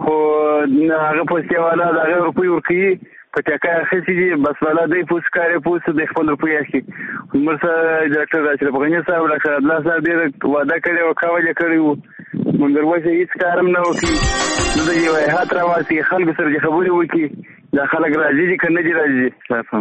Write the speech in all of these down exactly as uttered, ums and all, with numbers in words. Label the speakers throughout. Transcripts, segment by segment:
Speaker 1: خو هغه پوستې والا د هغه روپۍ ورکوي په ټکا اخیستې دي بس والا دی پوس کارې پوس د خپل روپۍ اخلي. عمر صاحب ډاکټر اشرف غني صاحب ډاکټر عبدالله صاحب ډېر وعده کړې وه کول یې کړی وو مګر اوسه هېڅ کار هم نه وکړي. دلته یو هیات راواستي خلکو سره چې خبرې وکړي دا خلک راځي دي که نه دي راځي.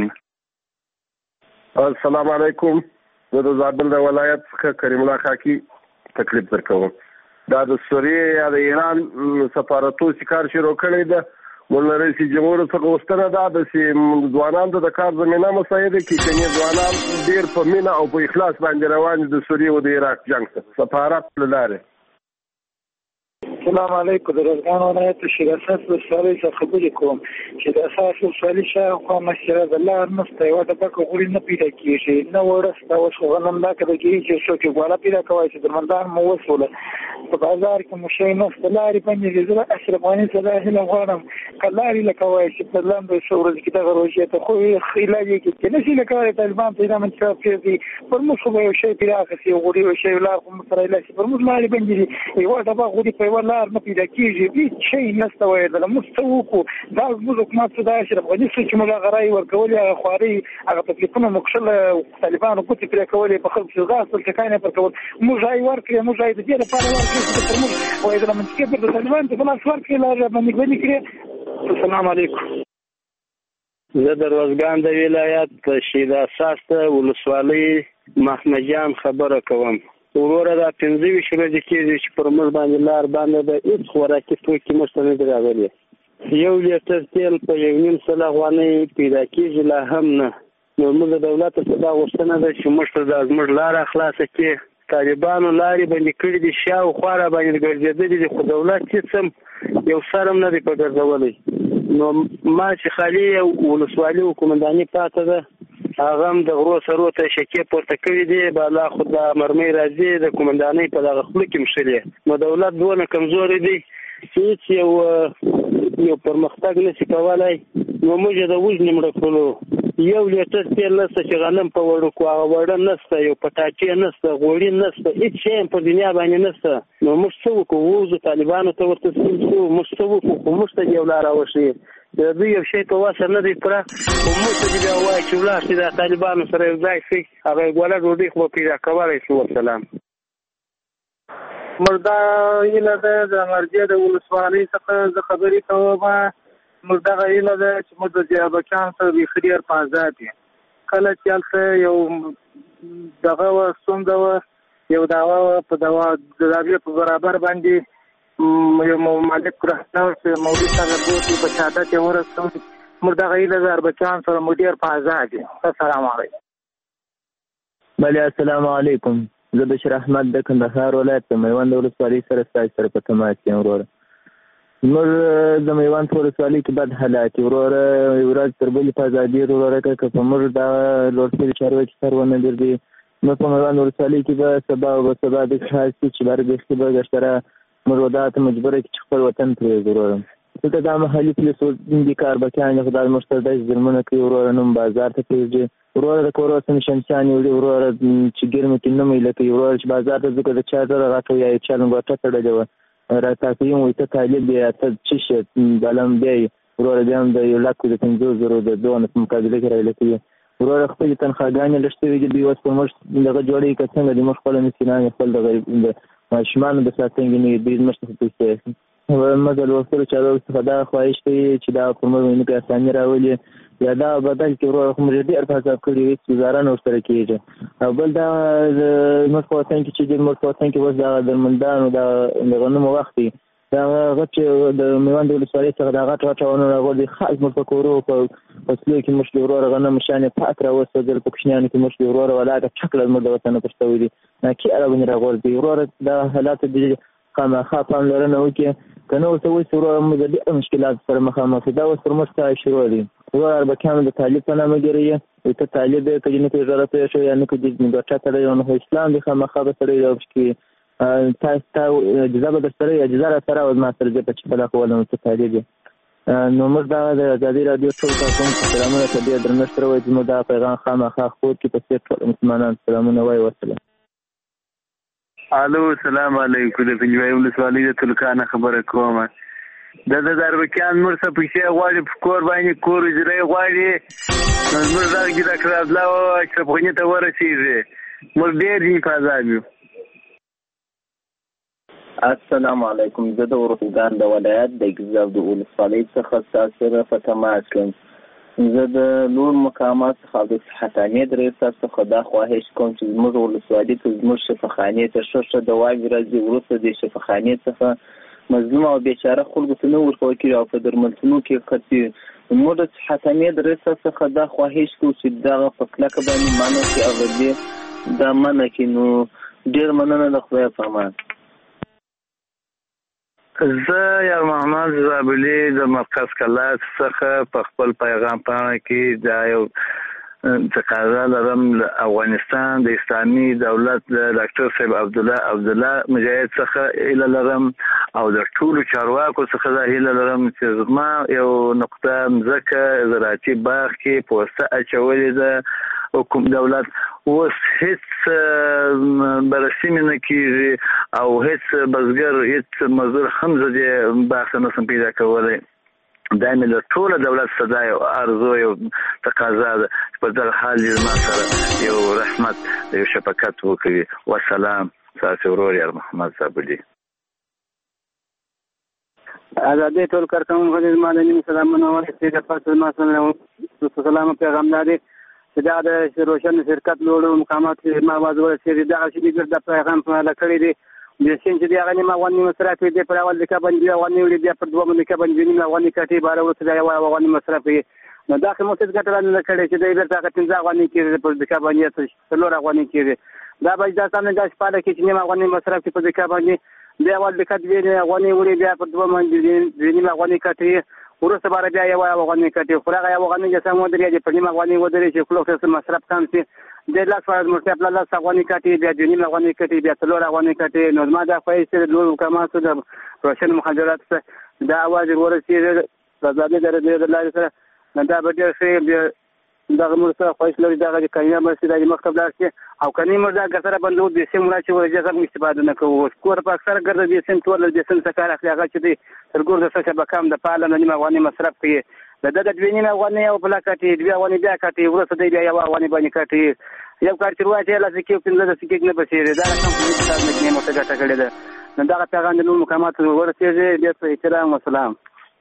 Speaker 2: السلام علیکم. زه د زابل د ولایت څخه کریم الله خاکي تکلیف درکوم. دا د سوریې یا د ایران سفارتو چې کار شروع کړی ده مولا رئیس جمهور څخه غوښتنه ده چې ځوانانو ته د کار زمینه مساعده کړي چې ځوانان ډېر په مینه او په اخلاص باندې روان دي د سوریې او د عراق جنګ ته سفارت له لارې.
Speaker 3: السلام علیکم. د روزګان ولایت شیر اساس ولسوالۍ څخه خبرې کوم چې د اساس ولسوالۍ شاوخوا مسجد د لار نشته یوه ډبکه غوړي نه پیدا کېږي نه وړه شته اوس خو غنم دا کده کېږي چې څوک یې ګواله پیدا کوی چې درمندان مو وسوله په بازار کې مو شی نشته لارې باندې زه اشرف غني څخه دا هیله غواړم که لارې لکه وایي چې په لاندې څو ورځې کې دغه روژې ته خو علاج یې کړي نشي لکه وایي طالبان پیدا منتخب کړي پر موږ خو به یو شی پیدا اخیستي غوړي یو شی لار خو موږ سره علاج شي پر موږ لارې باندې یوه ډبه غوړي په یوه لار نه پیدا کېږي هېڅ شی نشته وایي موږ څه وکړو دا زموږ حکومت څه دا اشرف غني څه چې موږ هغه رایې ورکولې هغه خوارۍ هغه تکلیفونه مو کښل طالبانو ګوتې پرې کولې په خلکو چې ځغاستل ټکای نه پر کول موږ رایې ورکړې موږ رایې د دې لپاره ورکړې چې پر موږ وایي د منطقې پر د طالبانو ته په لاس ورکړې لار باندې ګونې کړې. السلام علیکم.
Speaker 4: زه د روزګان د ولایت شیر اساس ولسوالۍ محمد جان خبره کوم. وروره دا پنځه ویشت ورځې کېږي چې پر موږ باندې لار باندې ده هېڅ خوراکي توکي موږ ته نه دي راغلي. یو لیټر تیل په یو نیم سل افغانۍ پیدا کېږي لا هم نه. نو موږ د دولت څخه دا غوښتنه ده چې موږ ته دا زموږ لاره خلاصه کړي. طالبانو لارې باندې کړي دي شاوخوا را باندې ګرځېدلي دي خو دولت هېڅ هم یو سر هم نه دی په ګرځولی. نو ما چې خالي ولسوالي وکومنداني پاته ده هغه هم د غرو سرو ته شکې پورته کړي دي بالا خو د مرمۍ راځي د کومندانۍ په دغه خوله کې مښلې. نو دولت دونه کمزوری دی چې هېڅ یو یو پرمختګ نشي کولی. نو موږ د وژنې مړه کړلو یو لیټر تیل نشته چې غنم په وړوکو هغه وړه نشته یو پټاټې نشته غوړي نشته هېڅ شی هم په دنیا باندې نشته. نو موږ څه وکړو ووځو طالبانو ته ورته سیم شو موږ څه وکړو خو موږ ته یو لاره وښیي د دوی یو شی په وسه نه دی پوره خو موږ ته دې بیا ووایي چې ولاړ شي د طالبانو سره یو ځای شي هغه یې ګوله ډوډۍ خو به پیدا کولی شو. والسلام.
Speaker 3: موږ دا هیله ده د مرجې د ولسوالۍ څخه زه خبرې کوم موږ دغه هیله ده چې موږ د جیابچان سره بیخي ډېر په آزاد یو کله چې هلته یو دغه وه ستونزه وه یو دعوه وه په دوا د دعوې په برابر باندې یو مالک رهنه و چې مولوي صاحب بوتي په شهادت یې ورسول موږ دغه هیله ده اربچان سره موږ ډېر په آزاد یو. السلام علیکم.
Speaker 5: بله السلام علیکم. زه بشیر احمد د کندهار ولایت د میوند ولسوالۍ سره ستاسو سره په تماس یم وروره. زموږ د میوند په ولسوالۍ کې بد حالات دي وروره یو ورځ تر بلې په ازادي وروره که په موږ دا لوړ شوي چارواکي سر ونه ګرځي نو په میوند ولسوالۍ کې به سبا به سبا داسې حال شي چې بر بیخي به ګشتره موږ به دا ته مجبوره کړي چې خپل وطن پرېږدو وروره. دلته دا محلي پولیس دي کاربکیان دي خو دا زموږ سره داسې ظلمونه کوي وروره نوم بازار ته پرېږدي وروره د کور اوسني شمسیان وړي وروره چې ګرمې کې نه میله کوي وروره چې بازار ته ځو که د چا سره غټه یا یې چا لنګوټه تړلې وه راته کوي وایي ته طالب یې ته څه شی بلم بیا یې وروره بیا هم د یو لکو د پنځو زرو د دونه په مقابله کې رایله کوي وروره خپلې تنخواګانې لږ شوي دي دوی اوس په موږ دغه جوړوي که څنګه دي موږ خپله مسکینان یې خپل د ماشومانو د ساتنګې نه دوی زموږ څخه پیسې اخلي. موږ د لوستلو چارواکو څخه دا خواهش کوي چې دا پر موږ باندې کې اساني راولي یا دا بدل کې وروره خو موږ ډېر په حساب کړي هېڅ ګزاره نه ورسره کېږي. او بل دا زموږ په وطن کې چې دی زموږ په وطن کې اوس دغه درمندانو د غنمو وخت دی دا غټ د میوند ولسوالۍ څخه دا غټ غټ ونه راغورځي خاص زموږ په کورو په فصلو کې موږ د وروره غنم شانې پاک راوسېدل په کوچنیانو کې موږ د وروره ولاکه چکله زموږ د وطن نه پرشتوي دي ناکي اړه باندې راغورځي وروره دا حالات د خامخا پاملرنه وکړي که نه ورته وایي چې وروره موږ د ډېر مشکلات سره مخامخ دي دا اوس پر موږ څه شروع دي وروره اربکیانو د طالب په نامه ګیروي ته طالب یې که نه کوي ضرورت یې شو یا نه کوي ګټه تړی نو خو اسلام دی خامخا به سړی راوش کړي تاسو ته اجازه به در سره اجازه را سره او زما سره ځکه چې کله خو ولم ته طالب یې نو موږ دا د ازادي راډیو ټول کارکوونکو سلامونه ته ډېر درنښت سره وایو چې موږ دا پیغام خامخا خپور کړي په څېر ټول مسلمانانو سلامونه وایو. وسلام.
Speaker 1: الو السلام علیکم. د پنجوایي ولسوالۍ د تلکانه خبره کوم. د د اربکیان موږ څه پیسې غواړي په کور باندې کور اجرای غواړي نو موږ دغه کې ډاکټر عبدالله او اشرف غني ته ورسېږي موږ ډېر دي په عذاب یو.
Speaker 5: السلام علیکم. زه د ارزګان د ولایت د ګیزاب د ولسوالۍ څخه ستاسو سره په تماس یم. زه د لوړ مقامات څخه د صحت امید ریاست څخه دا خواهش کوم چې زموږ ولسوالۍ ته زموږ شفاخانې ته ښه ښه دواګې راځي. وروسته د شفاخانې څخه مظلوم او بیچاره خلکو ته نه ورکول کېږي او په درملتونو کې خرڅېږي. زموږ د صحت امید ریاست څخه دا خواهش کوو چې دغه په کلکه باندې منع کړي او د دې دا منع کړي. نو ډېر مننه د خدای په امان.
Speaker 1: زه یار محمد زابلي د مرکز کلات څخه په خپل پیغام پاڼه کې دا یو تقاضا لرم له افغانستان د اسلامي دولت د ډاکټر صاحب عبدالله عبدالله مجاهد څخه هیله لرم او د ټولو چارواکو څخه دا هیله لرم چې زما یو نقطه مځکه زراعتي باغ کې پوسته اچولې ده حکومت دولت اوس هیڅ بررسي مې نه کېږي او هیڅ بزګر هیڅ مزدور هم زه دې باغ ته نشم پیدا کولی. دا مې له ټوله دولت څخه دا یو ارزو یو تقاضا ده چې په دغه حال یې ما سره یو رحمت یو شفقت وکړي. والسلام. ستاسو ورور یار محمد زابلي.
Speaker 4: ازادي ټول کارکوونکو ته زما د نیم سلامونه ورسېږي. پس ما سره سلام پیغام لري چې دا د روشن شرکت لوړو مقامات ما واز ورسېږي. دغه شي د پیغام په اړه کړی دی د سین چې دی هغه نیمه افغاني مصرف دی په اول د کبن دی افغاني وړي دی په دوه باندې کبن دی نیمه افغاني کټي بار ورته دی افغاني مصرف دی. نو دا کوم څه ګټل نه کړي چې دی ورته پنځه افغاني کې په د کبن یې څلور افغاني کې دا به دا څنګه د شپاله کې چې نیمه افغاني مصرف په د کبن دی اول د کټ دی افغاني وړي دی په دوه باندې دی نیمه افغاني کټي ورسته بار بیا یو افغاني کټي خورغه یو افغاني چې سم ودرې دی په نیمه افغاني ودرې چې خپل مصرف کم شي د لاس فرض مرتب له لاس افغاني کټي بیا د نیمه افغاني کټي بیا څلور افغاني کټي. نو ما دا خو یې د لوړ کماسو د روشن مخابرات څخه دا आवाज ورسېږي د ځانې درې د لارې سره نو دا به ډېر ښه دغه موږ سره خواهش لري دغه د کاینه مرسي د مکتب لاس کې او کني موږ دا ګټره بندو د سیم را چې ورجه هم استفاده نه کوو. کور په اکثر ګرځي د سیم ټول د سیم څخه راخلي هغه چې د ترګور د څه بکام د پاله نه نیمه افغاني مصرف کوي د د د دوینې افغاني او بل کټي دوی افغاني بیا کټي ورسته دی یو افغاني باندې کټي یو کار چې واچې لا سکه په دې سکه نه بچي دا کوم څه تاسو نه مو څه ګټه کړې ده. نو دا پیغام د نور مقامات ورسېږي. د احترام والسلام.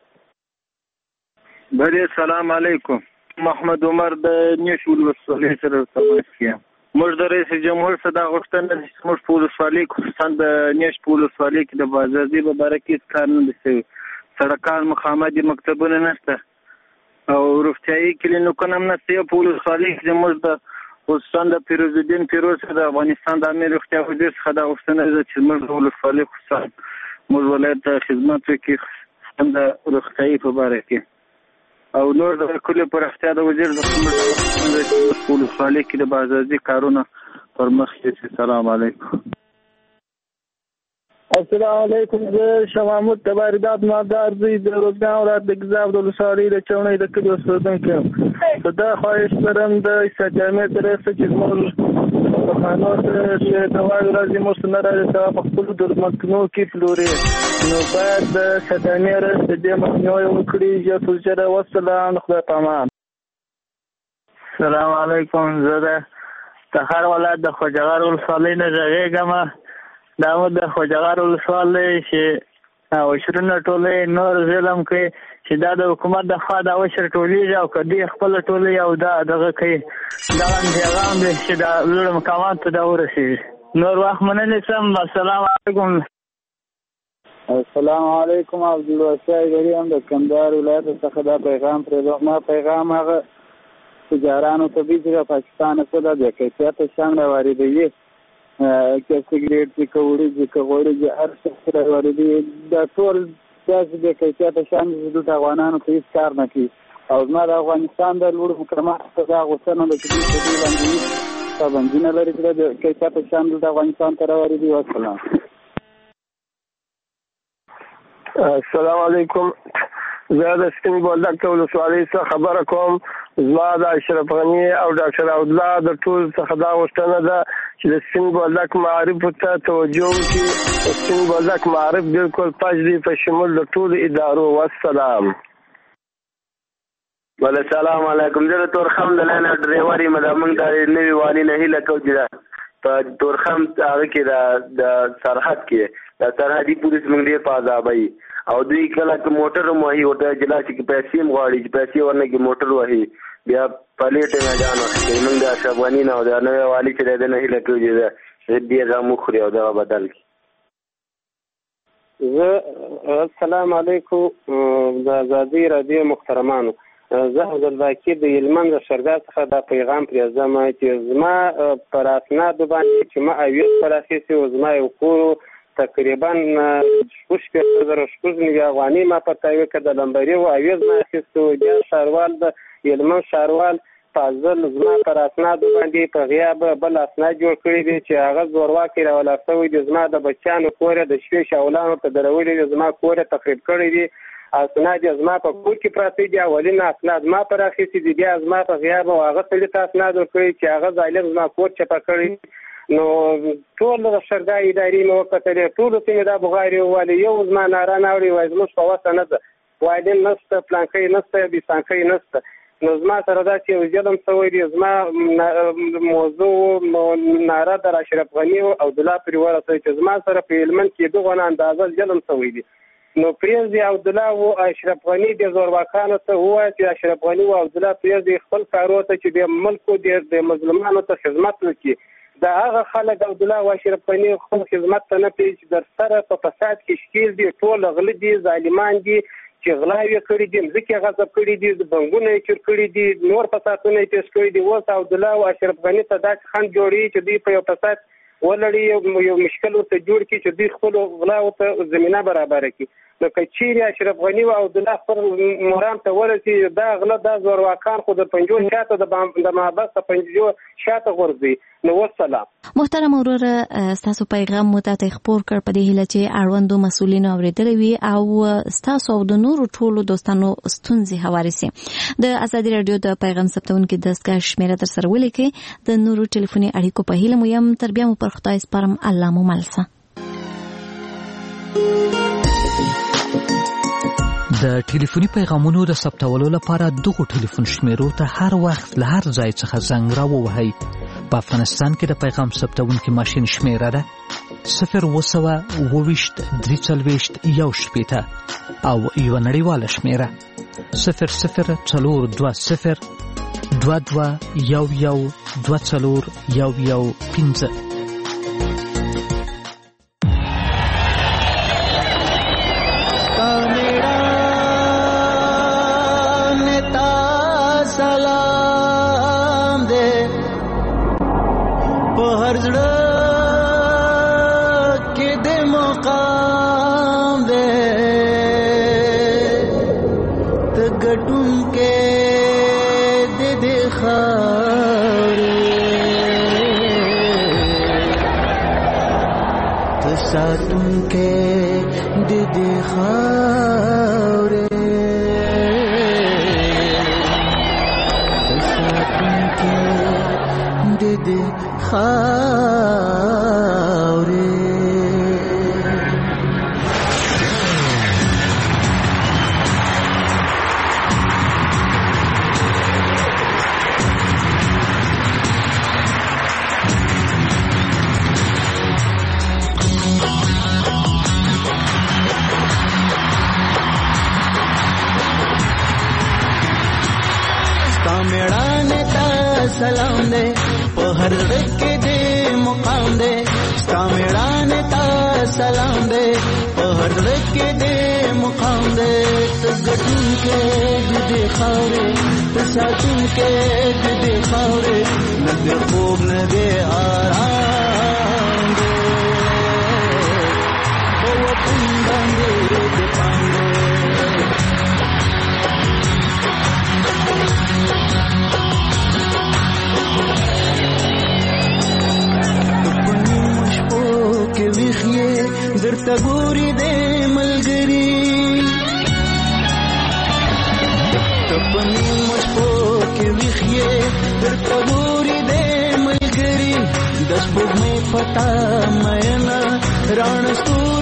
Speaker 1: بله السلام علیکم. محمد عمر د نیش ولسوالۍ سره تماس کیم. موږ د رئیس جمهور څخه دا غوښتنه چې موږ په ولسوالۍ خصوصا د نیش په ولسوالۍ کې د بازارځي په باره کې کار نه دي شوي. سړکان مخامخ مکتبونه نشته او روغتیایي کلینیکونه هم نشته. په ولسوالۍ کې موږ د خصوصا د فیروز الدین فیروز د افغانستان د امیر روغتیا وزیر څخه دا غوښتنه ده چې موږ د ولسوالۍ خصوصا موږ ولایت ته خدمت وکړي د روغتیایي په باره کې او نور د کلي پر اختیار د وزیر د ولسوالۍ کې د بازارځي کارونه پر مخ کې. سلام علیکم.
Speaker 5: السلام علیکم. زه شاه محمود تبارداد مادار زوی د روزګان ولایت د ګیزاب د ولسوالۍ د چونې د کلي اوسېدونکی یم. دا خواهش لرم د صحت امید ریاست چې زموږ په خانو چې دواګ راځي موږ نه راځي په خپلو درملتونو کې پلوري نو باید د صحت امید ریاست دې مخنیوی وکړي. یا تجره والسلام. خدای په امان.
Speaker 6: السلام علیکم. زه د تخار ولایت د خوجغار ولسوالۍ نه غږیږم. دا مو د خوجغار ولسوالۍ چې وشرونه ټولې نور ظلم کوي چې دا د حکومت د خوا دا وشر ټولېږي او کدی خپل ټولې او دا دغه کوي دغه پیغام دی چې دا لوړ مقامات ته دا ورسېږي. نور وخت مننې سم. السلام علیکم.
Speaker 3: السلام علیکم. عبدالواسع غری هم د کندهار ولایت څخه دا پیغام پرې ما پیغام هغه تجارانو ته دی چې پاکستان څخه د کیفیت شان واردوي کې سیګریټ چې کوړي چې کوړي چې هر څه سره واردوي دا ټول داسې د کیفیت شان د افغانانو په هیڅ کار نه کوي او زما د افغانستان د لوړو مقاماتو څخه دا غوښتنه ده چې دوی په دې باندې پابندي نه لري چې د کیفیت شان د افغانستان ته راوړي. والسلام.
Speaker 2: السلام علیکم. زه د سپین بولدک ولسوالۍ څخه خبره کوم. زما د اشرف غني او ډاکټر عبدالله د ټول څخه دا غوښتنه ده چې د سپین بولدک معارف ته توجه وکړي. سپین بولدک معارف بالکل پاش دی په شمول د ټولو ادارو. والسلام.
Speaker 7: ول السلام علیکم. زه تورخم د لاین ډرایور یم. دا موږ د نوي والي نه هیله کوو چې په تورخم هغه کې د سرحد کې د سرحدي پولیس موږ ډېر په عذابوي او دوی کله که موټر هم وهي ورته جلا چې پیسې هم غواړي چې پیسې ورنه کې موټر وهي بیا پلیټ میدان وخت موږ د اشرف غني نه او د نوي والي چې د نه هیله کوو چې دې غم وخوري او دا بدل کړي.
Speaker 4: زه السلام علیکم د ازادي رادیو محترمانو. زه عبدالباقي د هلمند د شرګا څخه دا پیغام پرېږدم چې زما پر اسنادو باندې چې ما اویس پر اخیستي و زما یو کور تقریبا شپږ شپېته زره شپږ نوي افغانۍ ما په تایوه کې د لمبري و اویس ما اخیستی و. بیا ښاروال د هلمند ښاروال فاضل زما پر اسنادو باندې په غیاب بل اسناد جوړ کړي دي چې هغه زورواکي راولاړ شوی دي. زما د بچیانو کور د شپې شاولانو ته درولي دي. زما کور تخریب کړی دي. اسناد زما په کور کې پراته دي. اولین اسناد ما پر اخیستي دي. بیا زما په غیاب او هغه سړي ته اسناد ورکړي چې هغه ظالم زما کور چپه کړی. نو ټول د شرګا ادارې مې وکتلې. ټولو ته مې دا بغارې وویلې. یو زما ناره نه اوري وایي زموږ په وسه نه ده. وایدین نشته، پلانکۍ نشته، بیسانکۍ نشته. نو زما سره داسې یو ظلم شوی دی. زما موضوع ناره در اشرف غني او عبدالله پرې ورسوي چې زما سره په هلمند کې دغه اندازه ظلم شوی دی. نو پریزدي عبدالله او اشرف غني د زورواکانو ته ووایي چې اشرف غني او عبدالله پریزدي خپل کارو ته چې د ملکو د مظلومانو ته خدمت وکړي. دا هغه خلک عبدالله او اشرف غني خپل خدمت ته نه کوي چې در سره په فساد کې ښکېل دي. ټول غله دي، ظالمان دي چې غلاوې کړي دي، مځکې غصب کړي دي، بنګونه یې چور کړي دي، نور فسادونه یې پیش کړي دي. اوس عبدالله او اشرف غني ته داسې خنډ جوړوي چې دوی په یو فساد ولړي، یو مشکل ورته جوړ کړي چې دوی خپلو غلاو ته زمینه برابره کړي. نو که چیرې اشرف غني او عبدالله خپل مرام ته ورسي دا غله دا زورواکان خو د پنجو شاته د محبس د پنجو شاته غورځي. نو والسلام.
Speaker 8: محترم وروره ستاسو پیغام مو ته خپور کړ په دې هیله چې اړوندو مسؤلینو اورېدلی وي او ستاسو او د نورو ټولو دوستانو ستونزې هوارې سي. د ازادي راډیو د پیغام ثبتونکو دستګاه شمیره در سره ولیکئ. د نورو ټلیفوني اړیکو په هیله مو یم. تر بیا مو پر خدای سپارم. الله مو مل شه.
Speaker 9: د ټلیفوني پیغامونو د ثبتولو لپاره دغو ټلیفون شمیرو ته هر وخت له هر ځای څخه زنګ راووهئ. په افغانستان کې د پیغام ثبتونکي ماشین شمیره ده صفر اوه سوه اووه ویشت درې څلوېښت یو شپېته او یوه نړیواله شمیره صفر صفر څلور دوه صفر دوه دوه یو یو دوه څلور یو یو پنځه.
Speaker 10: ساتون کے ددی خاورے ساتون کے ددی خاورے. سلام دے په هر ډکه دې مقام دے ستا میړانه تا سلام دے په هر ډکه دې مقام دے. ته ګټون کې دې خاورې ته ساتون کې دې خاورې نه دې خوب نه دې آرام دے په وطن باندې دې پاندې. درته ګوري دې ملګري تپنی مشپو کې ویخې درته ګوري دې ملګري د سپوږمۍ پتا مېنا رڼ ستوري